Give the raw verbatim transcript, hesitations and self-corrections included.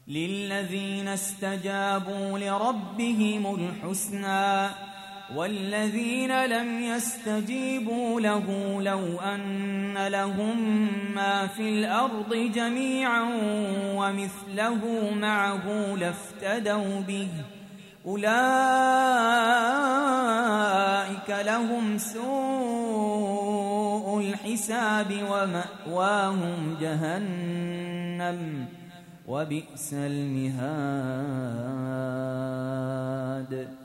للذين استجابوا لربهم الحسنى والذين لم يستجيبوا له لو أن لهم ما في الأرض جميعا ومثله معه لافتدوا به أولئك لهم سوء الحساب ومأواهم جهنم وبئس المهاد.